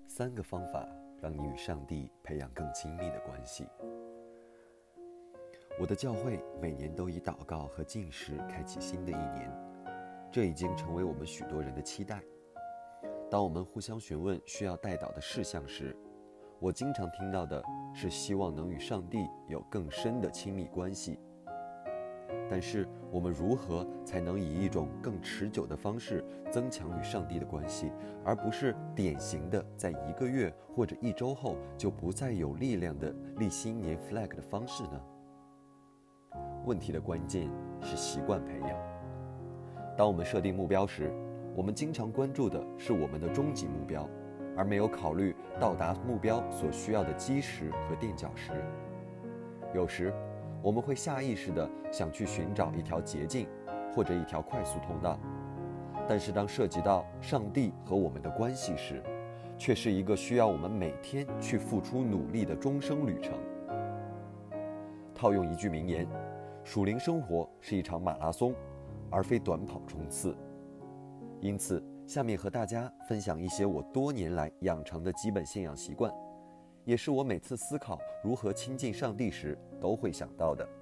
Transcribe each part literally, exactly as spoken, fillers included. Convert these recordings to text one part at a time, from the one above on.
三个方法让你与上帝培养更亲密的关系。我的教会每年都以祷告和禁食开启新的一年，这已经成为我们许多人的期待。当我们互相询问需要代祷的事项时，我经常听到的是希望能与上帝有更深的亲密关系。但是我们如何才能以一种更持久的方式增强与上帝的关系，而不是典型的在一个月或者一周后就不再有力量的立新年 flag 的方式呢？问题的关键是习惯培养。当我们设定目标时，我们经常关注的是我们的终极目标，而没有考虑到达目标所需要的基石和垫脚石。有时我们会下意识地想去寻找一条捷径或者一条快速通道，但是当涉及到上帝和我们的关系时，却是一个需要我们每天去付出努力的终生旅程。套用一句名言，属灵生活是一场马拉松，而非短跑冲刺。因此，下面和大家分享一些我多年来养成的基本信仰习惯，也是我每次思考如何亲近上帝时都会想到的。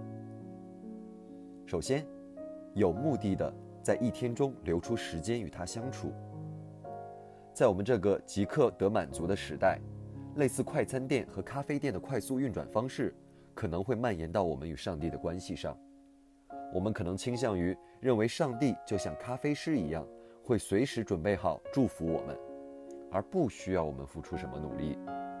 首先，有目的的在一天中留出时间与他相处。在我们这个即刻得满足的时代，类似快餐店和咖啡店的快速运转方式可能会蔓延到我们与上帝的关系上。我们可能倾向于认为上帝就像咖啡师一样，会随时准备好祝福我们，而不需要我们付出什么努力。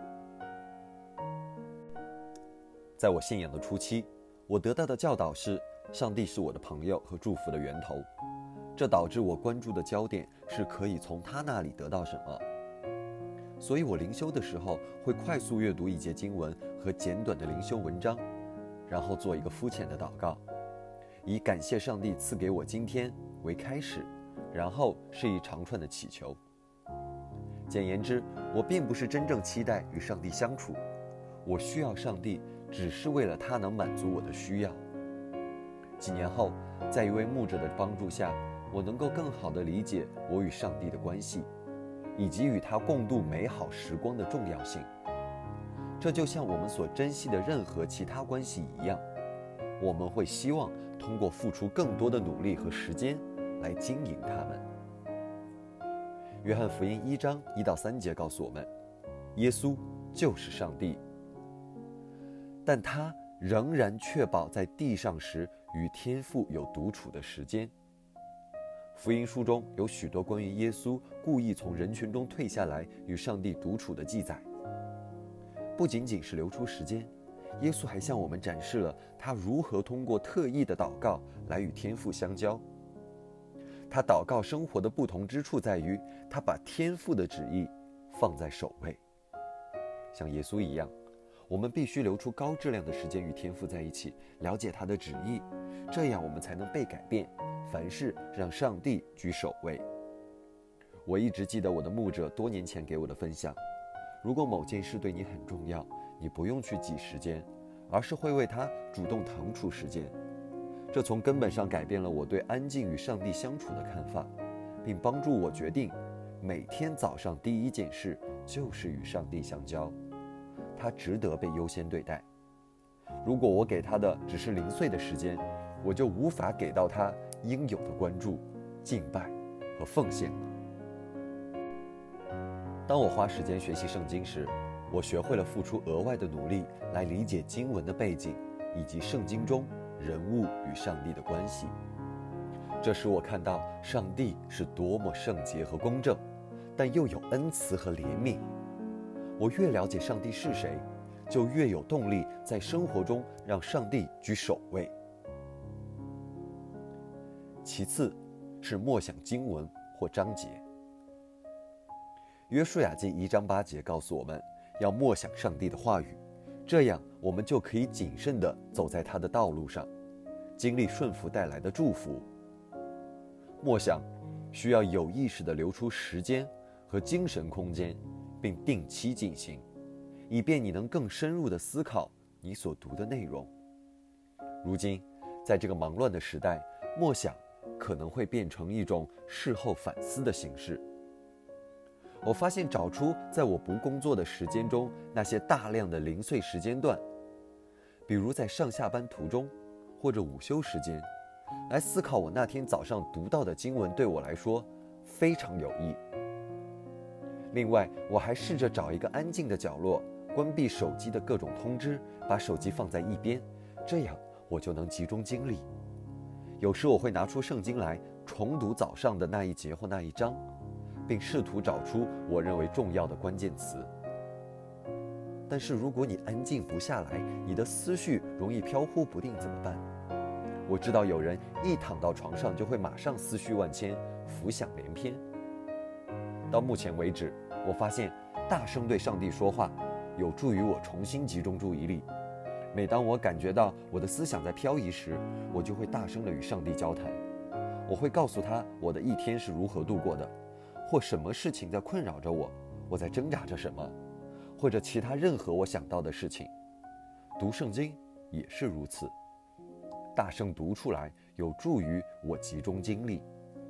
在我信仰的初期，我得到的教导是上帝是我的朋友和祝福的源头，这导致我关注的焦点是可以从他那里得到什么。所以我灵修的时候会快速阅读一节经文和简短的灵修文章，然后做一个肤浅的祷告，以感谢上帝赐给我今天为开始，然后是一长串的祈求。简言之，我并不是真正期待与上帝相处，我需要上帝只是为了他能满足我的需要。几年后，在一位牧者的帮助下，我能够更好地理解我与上帝的关系，以及与他共度美好时光的重要性。这就像我们所珍惜的任何其他关系一样，我们会希望通过付出更多的努力和时间来经营它们。约翰福音一章一到三节告诉我们，耶稣就是上帝，但他仍然确保在地上时与天父有独处的时间。福音书中有许多关于耶稣故意从人群中退下来与上帝独处的记载。不仅仅是留出时间，耶稣还向我们展示了他如何通过特意的祷告来与天父相交。他祷告生活的不同之处在于，他把天父的旨意放在首位。像耶稣一样，我们必须留出高质量的时间与天父在一起，了解他的旨意，这样我们才能被改变，凡事让上帝居首位。我一直记得我的牧者多年前给我的分享，如果某件事对你很重要，你不用去挤时间，而是会为它主动腾出时间。这从根本上改变了我对安静与上帝相处的看法，并帮助我决定每天早上第一件事就是与上帝相交，他值得被优先对待。如果我给他的只是零碎的时间，我就无法给到他应有的关注、敬拜和奉献了。当我花时间学习圣经时，我学会了付出额外的努力来理解经文的背景，以及圣经中人物与上帝的关系。这使我看到上帝是多么圣洁和公正，但又有恩慈和怜悯。我越了解上帝是谁，就越有动力在生活中让上帝居首位。其次是默想经文或章节。约书亚记一章八节告诉我们，要默想上帝的话语，这样我们就可以谨慎地走在他的道路上，经历顺服带来的祝福。默想需要有意识地留出时间和精神空间，并定期进行，以便你能更深入地思考你所读的内容。如今，在这个忙乱的时代，默想可能会变成一种事后反思的形式。 我发现找出在我不工作的时间中那些大量的零碎时间段，比如在上下班途中或者午休时间，来思考我那天早上读到的经文对我来说非常有益。另外，我还试着找一个安静的角落，关闭手机的各种通知，把手机放在一边，这样我就能集中精力。有时我会拿出圣经来重读早上的那一节或那一章，并试图找出我认为重要的关键词。但是如果你安静不下来，你的思绪容易飘忽不定怎么办？我知道有人一躺到床上就会马上思绪万千，浮想联翩。到目前为止，我发现大声对上帝说话有助于我重新集中注意力。每当我感觉到我的思想在漂移时，我就会大声地与上帝交谈。我会告诉他我的一天是如何度过的，或什么事情在困扰着我，我在挣扎着什么，或者其他任何我想到的事情。读圣经也是如此，大声读出来有助于我集中精力。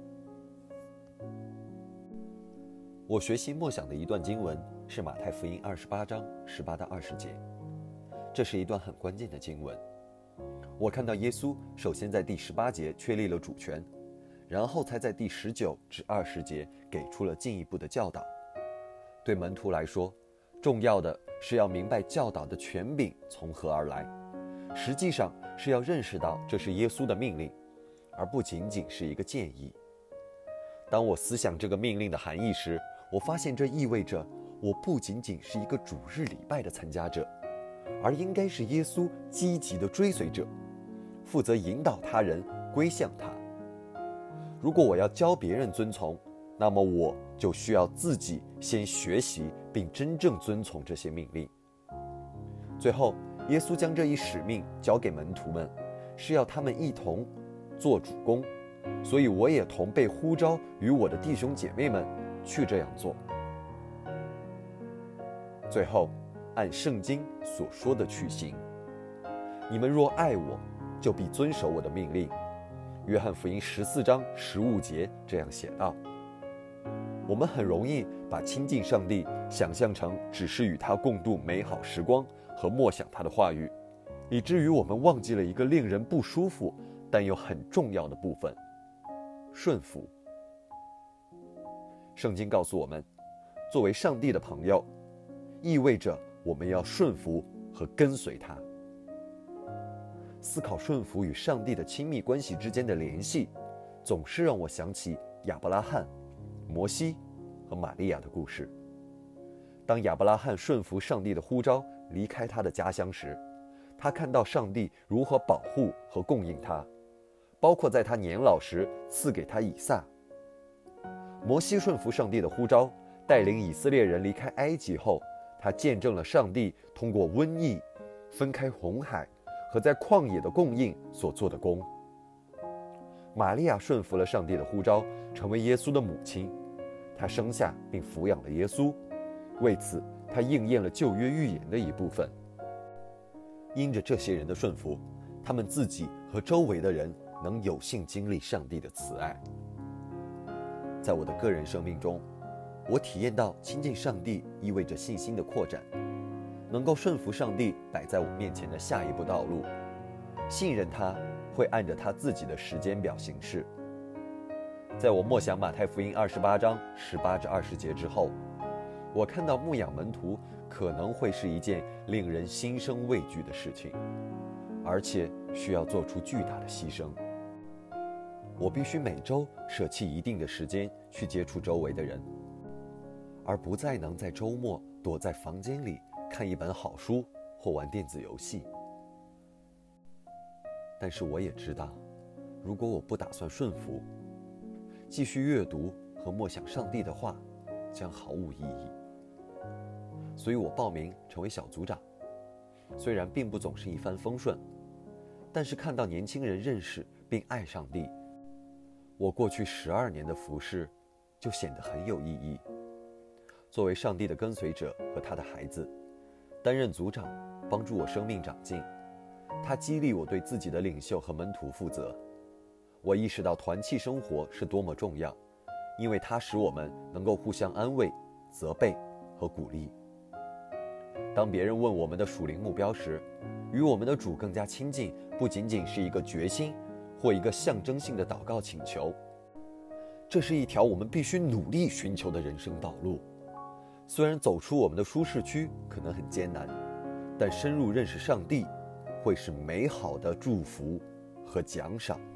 我学习默想的一段经文是马太福音二十八章十八到二十节，这是一段很关键的经文。我看到耶稣首先在第十八节确立了主权，然后才在第十九至二十节给出了进一步的教导。对门徒来说，重要的是要明白教导的权柄从何而来，实际上是要认识到这是耶稣的命令，而不仅仅是一个建议。当我思想这个命令的含义时，我发现这意味着我不仅仅是一个主日礼拜的参加者，而应该是耶稣积极的追随者，负责引导他人归向他。如果我要教别人遵从，那么我就需要自己先学习并真正遵从这些命令。最后，耶稣将这一使命交给门徒们，是要他们一同做主工，所以我也同被呼召与我的弟兄姐妹们去这样做。最后，按圣经所说的去行。你们若爱我，就必遵守我的命令。约翰福音十四章十五节这样写道。我们很容易把亲近上帝想象成只是与他共度美好时光和默想他的话语，以至于我们忘记了一个令人不舒服但又很重要的部分：顺服。圣经告诉我们，作为上帝的朋友，意味着我们要顺服和跟随他。思考顺服与上帝的亲密关系之间的联系，总是让我想起亚伯拉罕、摩西和玛利亚的故事。当亚伯拉罕顺服上帝的呼召，离开他的家乡时，他看到上帝如何保护和供应他，包括在他年老时赐给他以撒。摩西顺服上帝的呼召，带领以色列人离开埃及后，他见证了上帝通过瘟疫、分开红海和在旷野的供应所做的工。玛利亚顺服了上帝的呼召，成为耶稣的母亲，她生下并抚养了耶稣，为此她应验了旧约预言的一部分。因着这些人的顺服，他们自己和周围的人能有幸经历上帝的慈爱。在我的个人生命中，我体验到亲近上帝意味着信心的扩展，能够顺服上帝摆在我面前的下一步道路，信任他会按着他自己的时间表行事。在我默想马太福音二十八章十八至二十节之后，我看到牧养门徒可能会是一件令人心生畏惧的事情，而且需要做出巨大的牺牲。我必须每周舍弃一定的时间去接触周围的人，而不再能在周末躲在房间里看一本好书或玩电子游戏。但是我也知道，如果我不打算顺服，继续阅读和默想上帝的话将毫无意义。所以我报名成为小组长，虽然并不总是一帆风顺，但是看到年轻人认识并爱上帝，我过去十二年的服事就显得很有意义。作为上帝的跟随者和他的孩子，担任组长帮助我生命长进，他激励我对自己的领袖和门徒负责。我意识到团契生活是多么重要，因为它使我们能够互相安慰、 责备和鼓励。当别人问我们的属灵目标时，与我们的主更加亲近，不仅仅是一个决心或一个象征性的祷告请求，这是一条我们必须努力寻求的人生道路。虽然走出我们的舒适区可能很艰难，但深入认识上帝会是美好的祝福和奖赏。